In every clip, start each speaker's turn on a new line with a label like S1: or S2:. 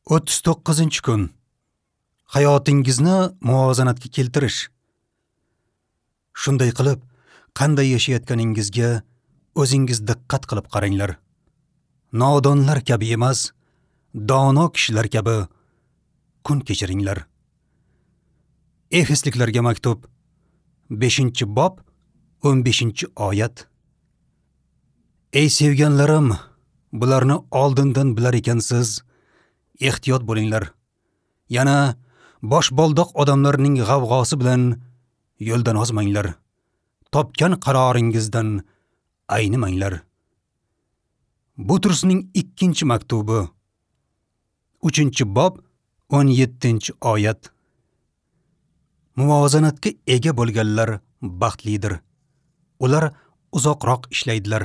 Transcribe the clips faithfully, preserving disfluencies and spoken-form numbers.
S1: o'ttiz to'qqizinchi kun. Hayotingizni muvozanatga keltirish. Shunday qilib, qanday yashayotganingizga o'zingiz diqqat qilib qaranglar. Nodonlar kabi emas, dono kishilar kabi kun kechiringlar. Efesliklarga maktub beshinchi bob o'n beshinchi oyat. Ey sevganlarim, bularni oldindan bilar ekansiz, ehtiyot bo'linglar. Yana bosh boldoq odamlarning g'avg'osi bilan yo'ldan ozmanglar. Topgan qaroringizdan aynimanglar. Butrusning ikkinchi maktubi uchinchi bob o'n yettinchi oyat. Muvozanatga ega bo'lganlar baxtlidir. Ular uzoqroq ishlaydilar.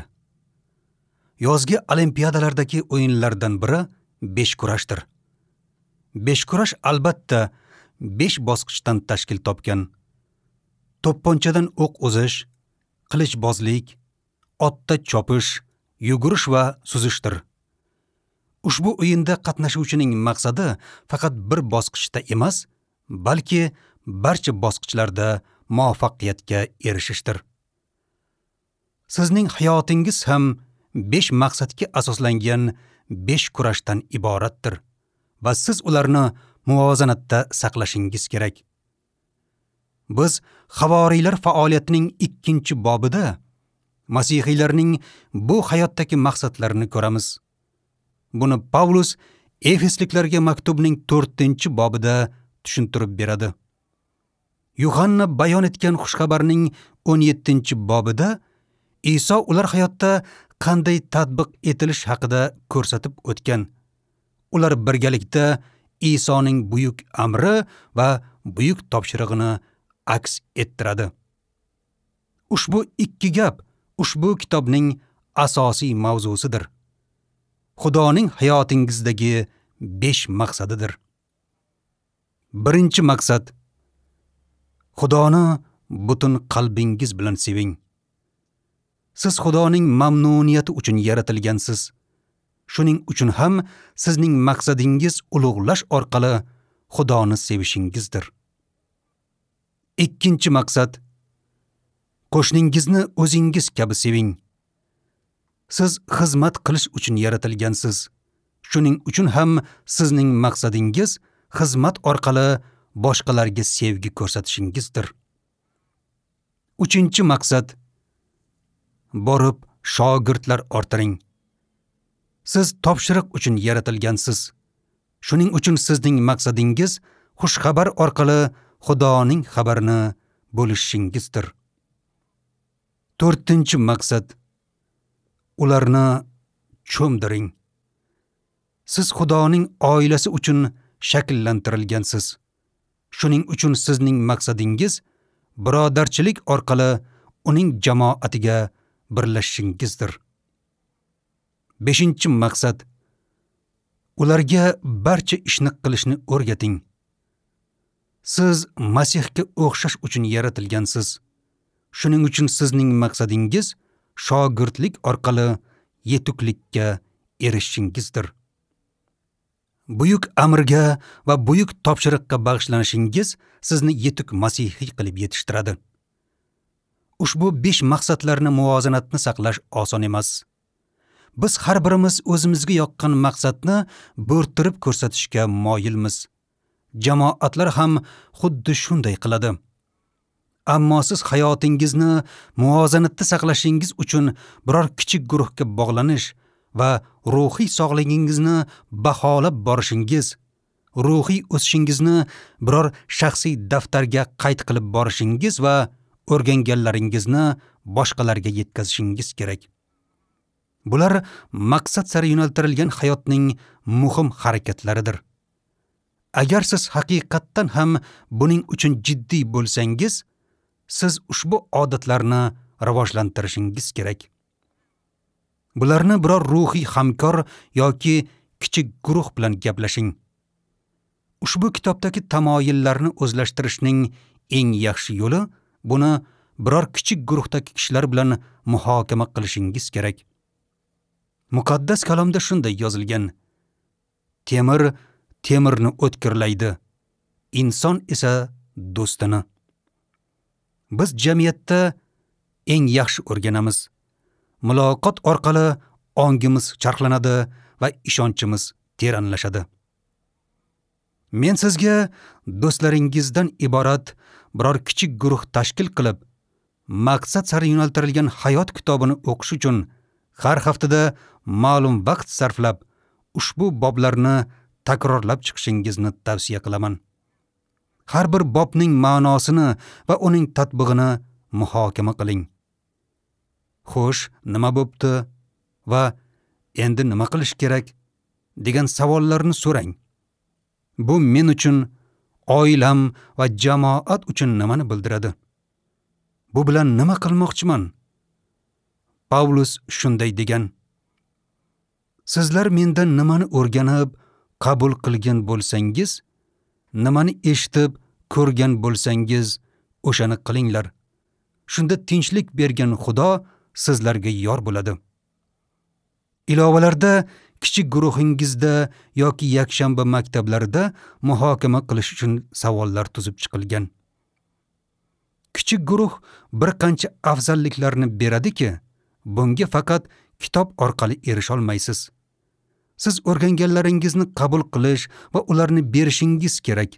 S1: Yozgi olimpiadalardagi o'yinlardan biri besh kurashdir. Besh kurash albatta besh bosqichdan tashkil topgan. To'pponchadan o'q uzish, qilichbozlik, otda chopish, yugurish va suzishdir. Ushbu o'yinda qatnashuvchining maqsadi faqat bir bosqichda emas, balki barcha bosqichlarda muvaffaqiyatga erishishdir. Sizning hayotingiz ham besh maqsadga asoslangan besh kurashdan iboratdir va siz ularni muvozanatda saqlashingiz kerak. Biz havoriylar faoliyatining ikkinchi bobida masihiylarning bu hayotdagi maqsadlarini ko'ramiz. Buni Pavlus Efesliklarga maktubning to'rtinchi bobida tushuntirib beradi. Yuhanna bayon etgan xushxabarning o'n yettinchi bobida Iso ular hayotda qanday tatbiq etilish haqida ko'rsatib o'tgan. Ular birgalikda Isoning buyuk amri va buyuk topshirig'ini aks ettiradi. Ushbu ikki gap ushbu kitobning asosiy mavzusidir. Xudoning hayotingizdagi besh maqsadidir. Birinchi maqsad: Xudoni butun qalbingiz bilan seving. Siz Xudoning mamnuniyati uchun yaratilgansiz. Shuning uchun ham sizning maqsadingiz ulug'lash orqali Xudoni sevishingizdir. Ikkinchi maqsad: qo'shningizni o'zingiz kabi seving. Siz xizmat qilish uchun yaratilgansiz. Shuning uchun ham sizning maqsadingiz xizmat orqali boshqalarga sevgi ko'rsatishingizdir. Uchinchi maqsad: borib shogirdlar orttiring. Siz topshiriq uchun yaratilgansiz. Shuning uchun sizning maqsadingiz xushxabar orqali Xudoning xabarini bo'lishingizdir. To'rtinchi maqsad: ularni cho'mdiring. Siz Xudoning oilasi uchun shakllantirilgansiz. Shuning uchun sizning maqsadingiz birodarchilik orqali uning jamoatiga birlashishingizdir. Beshinchi maqsad: ularga barcha ishni qilishni o'rgating. Siz Masihga o'xshash uchun yaratilgansiz. Shuning uchun sizning maqsadingiz shogirdlik orqali yetuklikka erishishingizdir. Buyuk amrga va buyuk topshiriqqa bag'ishlanishingiz sizni yetuk masihiy qilib yetishtiradi. Ushbu besh maqsadlarni muvozanatni saqlash oson emas. Biz har birimiz o'zimizga yoqqan maqsadni bo'rttirib ko'rsatishga moyilmiz. Jamoatlar ham xuddi shunday qiladi. Ammo siz hayotingizni muvozanatda saqlashingiz uchun biror kichik guruhga bog'lanish va ruhiy sog'lig'ingizni baholab borishingiz, ruhiy o'sishingizni biror shaxsiy daftarga qayd qilib borishingiz va o'rganganlaringizni boshqalarga yetkazishingiz kerak. Bular maqsad sari yo'naltirilgan hayotning muhim harakatlaridir. Agar siz haqiqatdan ham buning uchun jiddiy bo'lsangiz, siz ushbu odatlarni rivojlantirishingiz kerak. Bularni biror ruhiy hamkor yoki kichik guruh bilan gaplashing. Ushbu kitobdagi tamoyillarni o'zlashtirishning eng yaxshi yo'li buni biror kichik guruhdagi kishilar bilan muhokama qilishingiz kerak. Muqaddas kalomda shunday yozilgan: temir temirni o'tkirlaydi, inson esa do'stini. Biz jamiyatda eng yaxshi o'rganamiz. Muloqot orqali ongimiz charxlanadi va ishonchimiz teranlashadi. Men sizga do'stlaringizdan iborat biror kichik guruh tashkil qilib, maqsad sari yo'naltirilgan hayot kitobini o'qish uchun har haftada ma'lum vaqt sarflab, ushbu boblarni takrorlab chiqishingizni tavsiya qilaman. Har bir bobning ma'nosini va uning tatbiqini muhokama qiling. Xo'sh, nima bo'pti va endi nima qilish kerak degan savollarni so'rang. Bu men uchun, oilam va jamoat uchun nimani bildiradi? Bu bilan nima qilmoqchiman? Pavlus shunday degan: Sizlar mendan nimani o'rganib, qabul qilgan bo'lsangiz, nimani eshitib, ko'rgan bo'lsangiz, o'shani qilinglar. Shunda tinchlik bergan Xudo sizlarga yor bo'ladi. Ilovalarda kichik guruhingizda yoki yakshanba maktablarida muhokama qilish uchun savollar tuzib chiqilgan. Kichik guruh bir qancha afzalliklarni beradiki, bunga faqat kitob orqali erisha olmaysiz. Siz o'rganganlaringizni qabul qilish va ularni berishingiz kerak.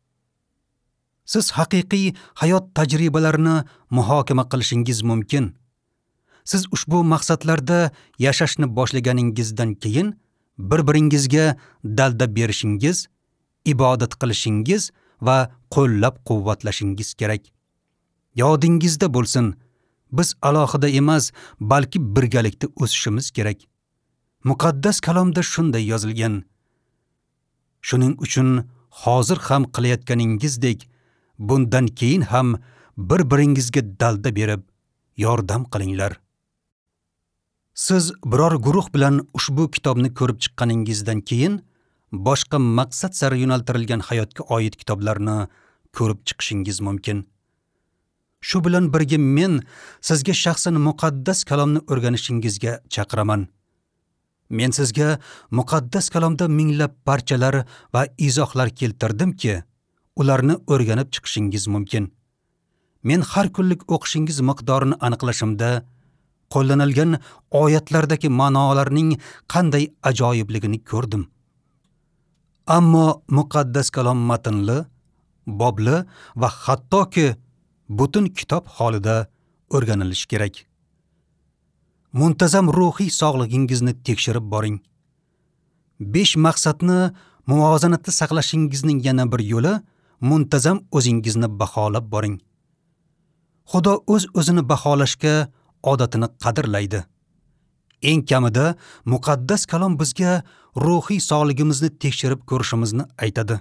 S1: Siz haqiqiy hayot tajribalarini muhokama qilishingiz mumkin. Siz ushbu maqsadlarda yashashni boshlaganingizdan keyin bir-biringizga dalda berishingiz, ibodat qilishingiz va qo'llab-quvvatlashingiz kerak. Yodingizda bo'lsin, biz alohida emas, balki birgalikda o'sishimiz kerak. Muqaddas kalomda shunday yozilgan: Shuning uchun hozir ham qilayotganingizdek, bundan keyin ham bir-biringizga dalda berib, yordam qilinglar. Siz biror guruh bilan ushbu kitobni ko'rib chiqqaningizdan keyin boshqa maqsad sari yo'naltirilgan hayotga oid kitoblarni ko'rib chiqishingiz mumkin. Shu bilan birga men sizga shaxsan muqaddas kalomni o'rganishingizga chaqiraman. Men sizga muqaddas kalomda minglab parchalar va izohlar keltirdimki, ularni o'rganib chiqishingiz mumkin. Men har kunlik o'qishingiz miqdorini aniqlashimda qo'llanilgan oyatlardagi ma'nolarning qanday ajoyibligini ko'rdim. Ammo muqaddas kalom matnli, bobli va hattoki butun kitob holida o'rganilishi kerak. Muntazam ruhiy sog'lig'ingizni tekshirib boring. besh maqsadni muvozanatda saqlashingizning yana bir yo'li muntazam o'zingizni baholab boring. Xudo o'z-o'zini baholashga odatini qadrlaydi. Eng kamida muqaddas kalom bizga ruhiy sog'lig'imizni tekshirib ko'rishimizni aytadi.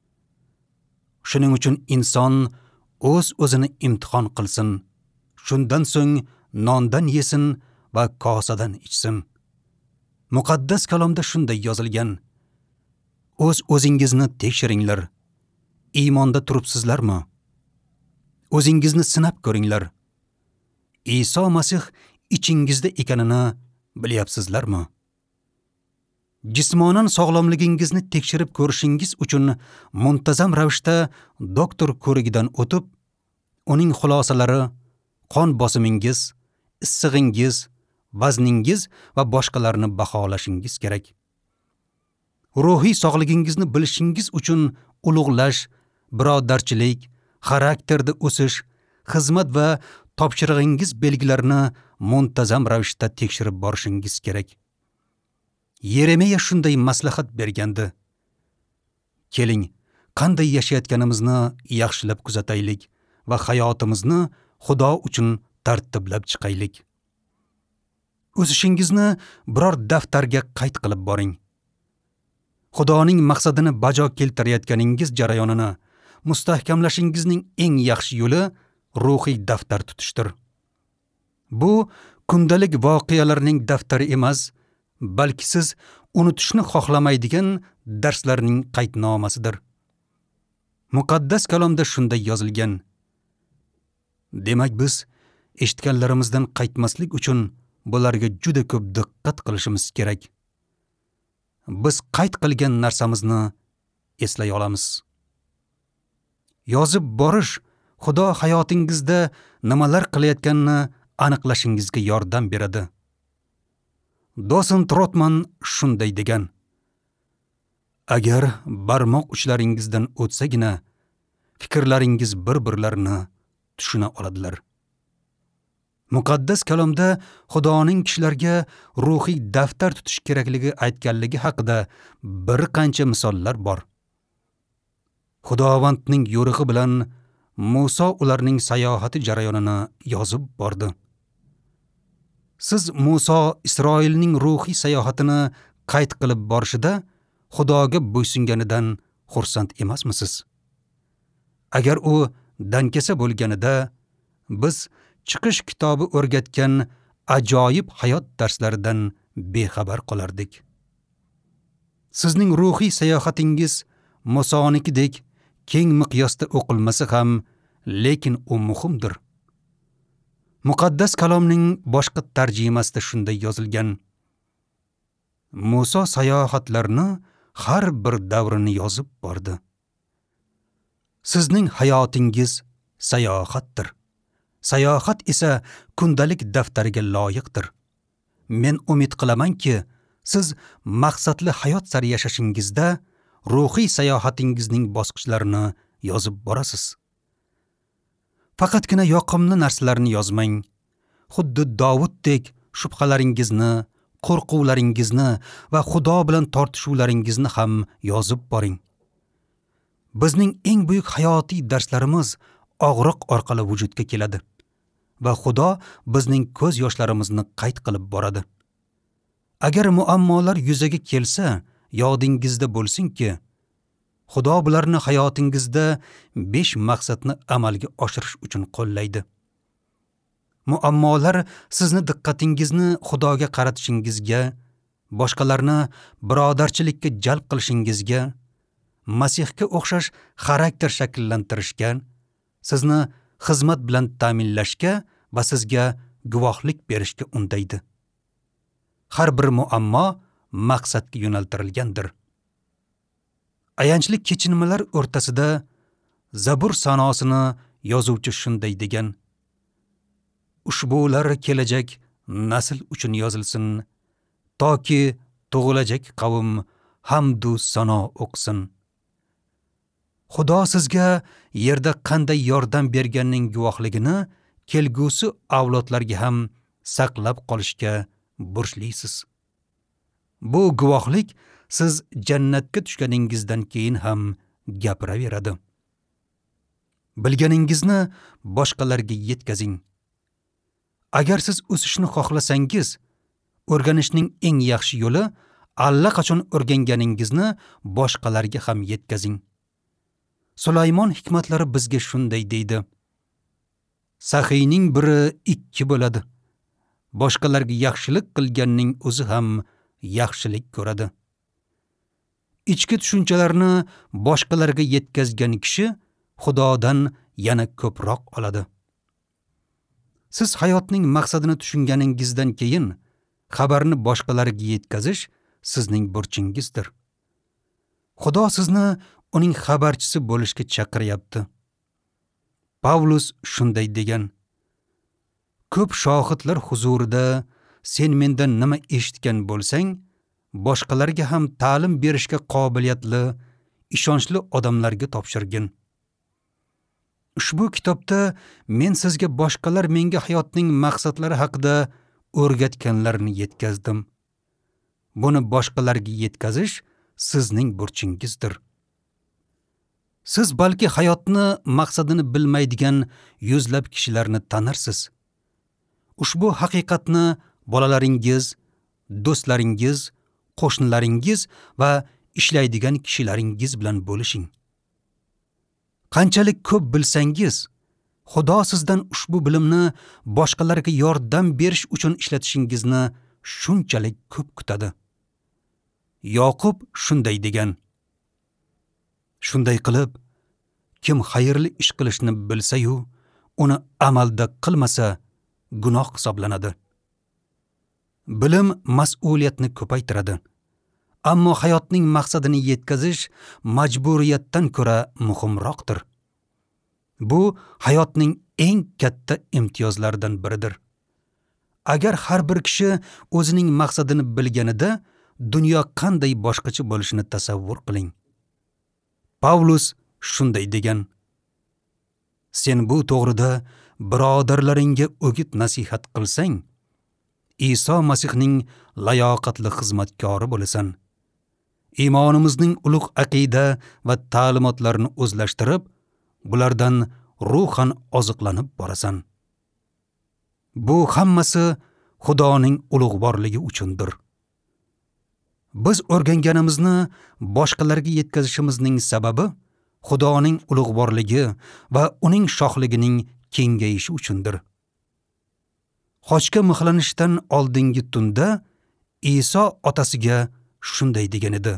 S1: Shuning uchun inson o'z-o'zini imtihon qilsin. Shundan so'ng nondan yesin va kosadan ichsin. Muqaddas kalomda shunday yozilgan: O'z-o'zingizni tekshiringlar. Iymonda turibsizlarmi? O'zingizni sinab ko'ringlar. Iso Masih ichingizda ekanini bilyapsizlarmi? Jismonan sog'lomligingizni tekshirib ko'rishingiz uchun muntazam ravishda doktor ko'rigidan o'tib, uning xulosalari, qon bosimingiz, issig'ingiz, vazningiz va boshqalarni baholashingiz kerak. Ruhiy sog'ligingizni bilishingiz uchun ulug'lash, birodarchilik, xarakterda o'sish, xizmat va topshirig'ingiz belgilarini muntazam ravishda tekshirib borishingiz kerak. Yeremiya shunday maslahat bergandi: Keling, qanday yashayotganimizni yaxshilab kuzataylik va hayotimizni Xudo uchun tartiblab chiqaylik. O'sishingizni biror daftarga qayd qilib boring. Xudoning maqsadini bajo keltirayotganingiz jarayonini mustahkamlashingizning eng yaxshi yo'li ruhiy daftar tutishdir. Bu kundalik voqealarning daftari emas, balki siz unutishni xohlamaydigan darslarning qaydnomasidir. Muqaddas kalomda shunday yozilgan: Demak biz eshitganlarimizdan qaytmaslik uchun bularga juda ko'p diqqat qilishimiz kerak. Biz qayd qilgan narsamizni eslay olamiz. Yozib borish Xudo hayotingizda nimalar qilayotganini aniqlashingizga yordam beradi. Dosen Trotman shunday degan: Agar barmoq uchlaringizdan o'tsagina fikrlaringiz bir-birlarini tushuna oladilar. Muqaddas kalomda Xudoning kishilarga ruhiy daftar tutish kerakligi aytganligi haqida bir qancha misollar bor. Xudovandning yo'rig'i bilan Muso ularning sayohati jarayonini yozib bordi. Siz Muso Isroilning ruhiy sayohatini qayd qilib borishida Xudoga bo'ysunganidan xursand emasmisiz? Agar u dankasa bo'lganida biz Chiqish kitobi o'rgatgan ajoyib hayot darslaridan bexabar qolardik. Sizning ruhiy sayohatingiz Musonikidek keng miqyosda o'qilmasa ham, lekin u muhimdir. Muqaddas kalomning boshqa tarjimasida shunday yozilgan: Muso sayohatlarni har bir davrini yozib bordi. Sizning hayotingiz sayohatdir. Sayohat esa kundalik daftariga loyiqdir. Men umid qilamanki, siz maqsadli hayot sari yashashingizda ruhiy sayohatingizning bosqichlarini yozib borasiz. Faqatgina yoqimli narsalarni yozmang. Xuddi Davuddek shubhalaringizni, qo'rquvlaringizni va Xudo bilan tortishuvlaringizni ham yozib boring. Bizning eng buyuk hayotiy darslarimiz og'riq orqali vujudga keladi va Xudo bizning ko'z yoshlarimizni qayd qilib boradi. Agar muammolar yuzaga kelsa, yodingizda bo'lsinki, Xudo bularni hayotingizda besh maqsadni amalga oshirish uchun qo'llaydi. Muammolar sizni diqqatingizni Xudoga qaratishingizga, boshqalarni birodarchilikka jalb qilishingizga, Masihga o'xshash xarakter shakllantirishga, sizni xizmat bilan ta'minlashga va sizga guvohlik berishga undaydi. Har bir muammo maqsadga yo'naltirilgandir. Ayanchli kechinmalar o'rtasida Zabur sanosini yozuvchi shunday degan: Ushbular kelajak nasl uchun yozilsin, toki tug'ilajak qavm hamdu sano o'qsin. Xudo sizga yerda qanday yordam berganning guvohligini kelgusi avlodlarga ham saqlab qolishga burchlisiz. Bu guvohlik siz jannatga tushganingizdan keyin ham gapiraveradi. Bilganingizni boshqalarga yetkazing. Agar siz o'sishni xohlasangiz, o'rganishning eng yaxshi yo'li allaqachon o'rganganingizni boshqalarga ham yetkazing. Sulaymon hikmatlari bizga shunday deydi: Saxiyning biri ikki bo'ladi. Boshqalarga yaxshilik qilganning o'zi ham yaxshilik ko'radi. Ichki tushunchalarni boshqalarga yetkazgan kishi Xudodan yana ko'proq oladi. Siz hayotning maqsadini tushunganingizdan keyin xabarni boshqalarga yetkazish sizning burchingizdir. Xudo sizni uning xabarchisi bo'lishga chaqiryapti. Pavlus shunday degan: Ko'p shohidlar huzurida sen mendan nima eshitgan bo'lsang, boshqalarga ham ta'lim berishga qobiliyatli, ishonchli odamlarga topshirgin. Ushbu kitobda men sizga boshqalar menga hayotning maqsadlari haqida o'rgatganlarni yetkazdim. Buni boshqalarga yetkazish sizning burchingizdir. Siz balki hayotni maqsadini bilmaydigan yuzlab kishilarni tanirsiz. Ushbu haqiqatni bolalaringiz, do'stlaringiz, qo'shnilaringiz va ishlaydigan kishilaringiz bilan bo'lishing. Qanchalik ko'p bilsangiz, Xudo sizdan ushbu bilimni boshqalarga yordam berish uchun ishlatishingizni shunchalik ko'p kutadi. Yoqub shunday degan: Shunday qilib, kim xayrli ish qilishni bilsa-yu, uni amalda qilmasa, gunoh hisoblanadi. Bilim mas'uliyatni ko'paytiradi, Ammo hayotning maqsadini yetkazish majburiyatdan ko'ra muhimroqdir. Bu hayotning eng katta imtiyozlaridan biridir. Agar har bir kishi o'zining maqsadini bilganida, dunyo qanday boshqacha bo'lishini tasavvur qiling. Pavlus shunday degan: Sen bu to'g'rida birodarlaringga o'git nasihat qilsang, Iso Masihning layoqatli xizmatkori bo'lasan. Iymonimizning ulug' aqida va ta'limotlarini o'zlashtirib, bulardan ruhan oziqlanib borasan. Bu hammasi Xudoning ulug'vorligi uchundir. Biz o'rganganimizni boshqalarga yetkazishimizning sababi Xudoning ulug'vorligi va uning shohligining kengayishi uchundir. Xochga mixlanishdan oldingi tunda Iso otasiga shunday degan edi: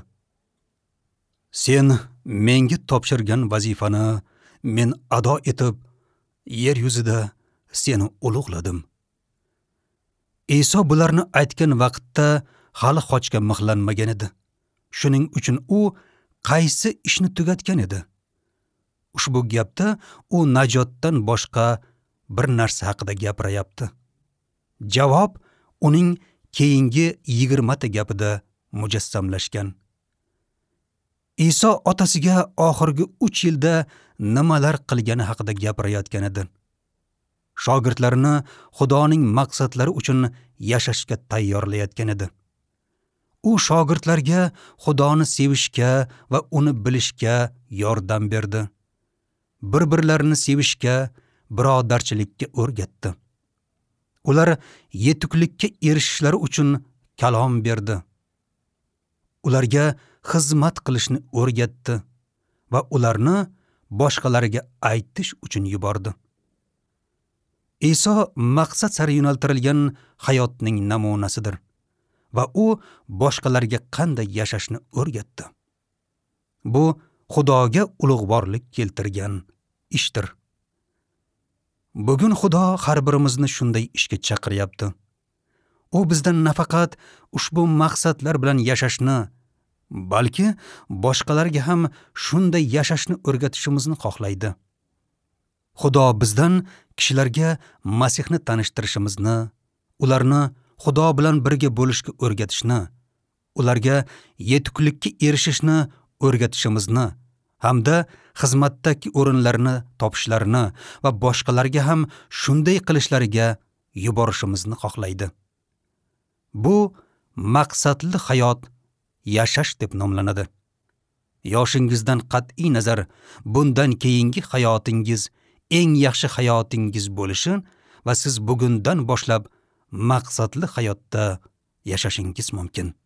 S1: Sen menga topshirgan vazifani men ado etib, yer yuzida seni ulug'ladim. Iso bularni aytgan vaqtda hali xochga mixlanmagan edi. Shuning uchun u qaysi ishni tugatgan edi? Ushbu gapda u najotdan boshqa bir narsa haqida gapirayapti. Javob uning keyingi yigirma ta gapida mujassamlashgan. Iso otasiga oxirgi uch yilda nimalar qilgani haqida gapirayotgan edi. Shogirdlarini Xudoning maqsadlari uchun yashashga tayyorlayotgan edi. U shogirdlarga Xudoni sevishga va uni bilishga yordam berdi. Bir-birlarini sevishga, birodarchilikka o'rgatdi. Ular yetuklikka erishishlari uchun kalom berdi. Ularga xizmat qilishni o'rgatdi va ularni boshqalarga aytish uchun yubordi. Iso maqsad sari yo'naltirilgan hayotning namunasidir va u boshqalarga qanday yashashni o'rgatdi. Bu Xudoga ulug'vorlik keltirgan ishdir. Bugun Xudo har birimizni shunday ishga chaqiryapti. U bizdan nafaqat ushbu maqsadlar bilan yashashni, balki boshqalarga ham shunday yashashni o'rgatishimizni xohlaydi. Xudo bizdan kishilarga Masihni tanishtirishimizni, ularni Xudo bilan birga bo'lishga o'rgatishni, ularga yetuklikka erishishni o'rgatishimizni hamda xizmatdagi o'rinlarni topishlarini va boshqalarga ham shunday qilishlariga yuborishimizni xohlaydi. Bu maqsadli hayot yashash deb nomlanadi. Yoshingizdan qat'iy nazar bundan keyingi hayotingiz eng yaxshi hayotingiz bo'lishi va siz bugundan boshlab maqsadli hayotda yashashingiz mumkin.